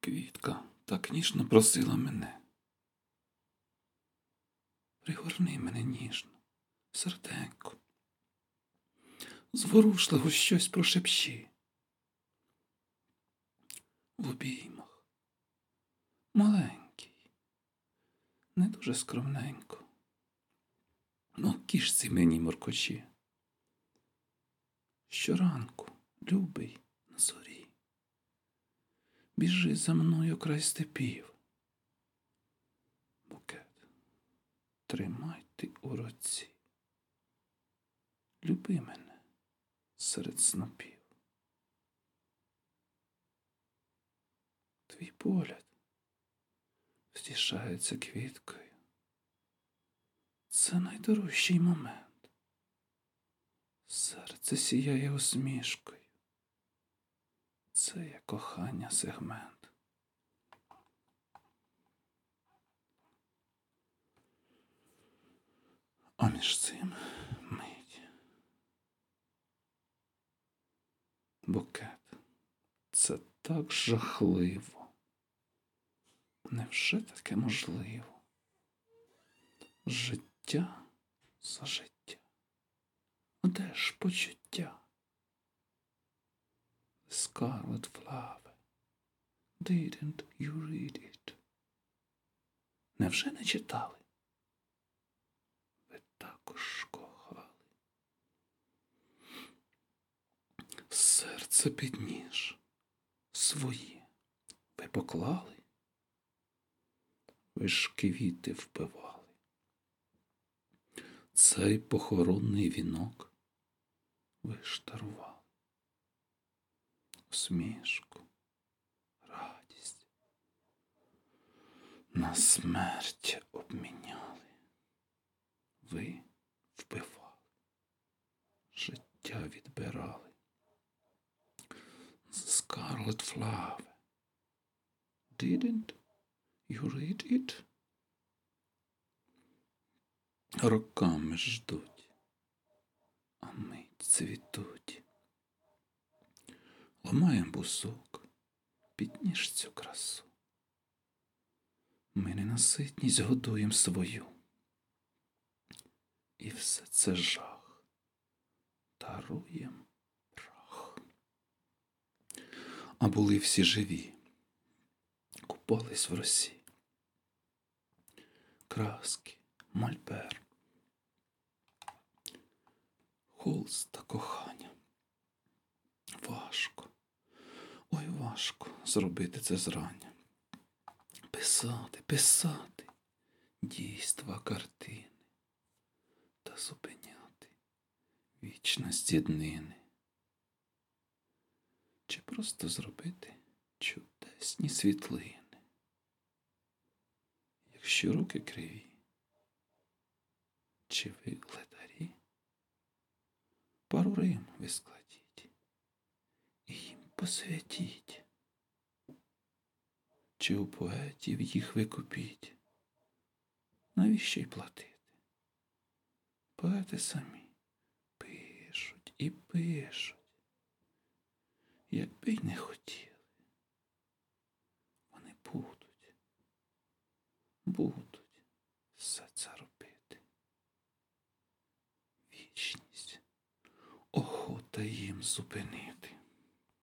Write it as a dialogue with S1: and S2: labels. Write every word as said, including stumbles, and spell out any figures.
S1: Квітка так ніжно просила мене. Пригорни мене ніжно, серденько. Зворушливо щось прошепчи. В обіймах. Маленький, не дуже скромненько. Ну, кішці мені моркочі. Щоранку, любий, на зорі, біжи за мною край степів. Букет, тримай ти у руці. Люби мене серед снопів. Твій погляд втішається квіткою. Це найдорожчий момент. Серце сіяє усмішкою. Це є кохання сегмент. А між цим мить. Букет. Це так жахливо. Невже таке можливо? Життя за життя. Де ж почуття? Scarlet flower, didn't you read it? Невже не читали? Ви також кохали. Серце під ніж своє ви поклали? Ви ж квіти впивали. Цей похоронний вінок ви ж дарували. Усмішку, радість на смерть обміняли. Ви вбивали, життя відбирали. Scarlet flower, didn't you read it? Роками ждуть, а мить цвітуть. Ламаєм бусок, підніж цю красу. Ми ненаситність годуєм свою. І все це жах. Даруєм прах. А були всі живі. Купались в росі. Краски, мольбер. Холст та кохання. Важко. Ой, важко зробити це зрання. Писати, писати дійства, картини та зупиняти вічності днини. Чи просто зробити чудесні світлини? Якщо руки криві, чи ви ледарі, пару рим ви складіть і їм посвятіть. Чи у поетів їх ви купіть? Навіщо й платити? Поети самі пишуть і пишуть. Якби й не хотіли, вони будуть, будуть все це робити. Вічність охота їм зупинити.